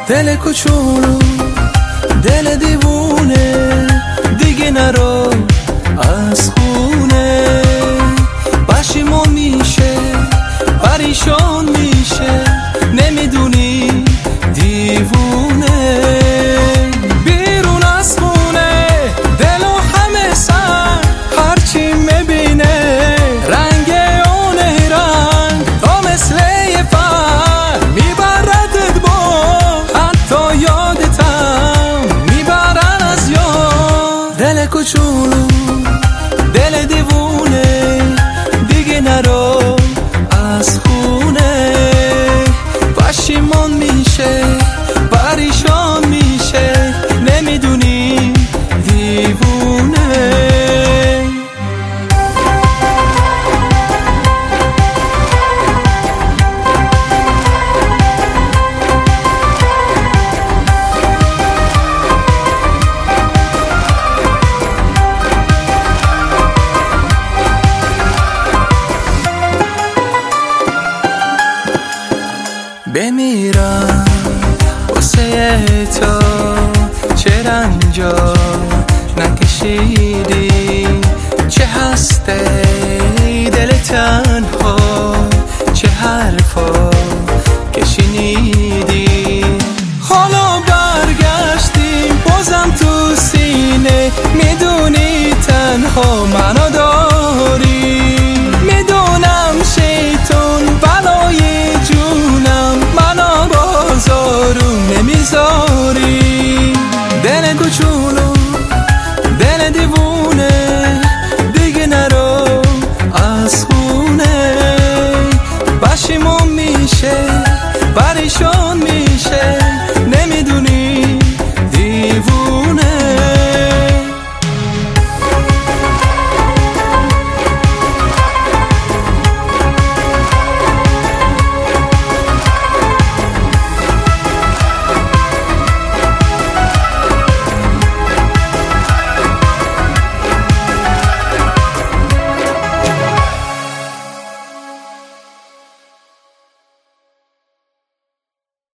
دل کوچولو دل دیوونه دیگه نرو از خونه پشیمون میشه پریشان میشه نمیدونی دیوونه بیرون از خونه دل و همه سر هرچی میبینه رنگ اونه رنگ تا مثل یه پر میبردت با حتی یادتم میبرن از یاد دل کوچولو دل دیوونه دیگه نرو از خونه پشیمون میشه پریشان میشه نمیدونی دیوونه بمیرم واسه تو چه رنجا نکشیدی چه هسته دل تنها چه حرفا که شنیدی حالا برگشتیم بازم تو سینه میدونی تنها منو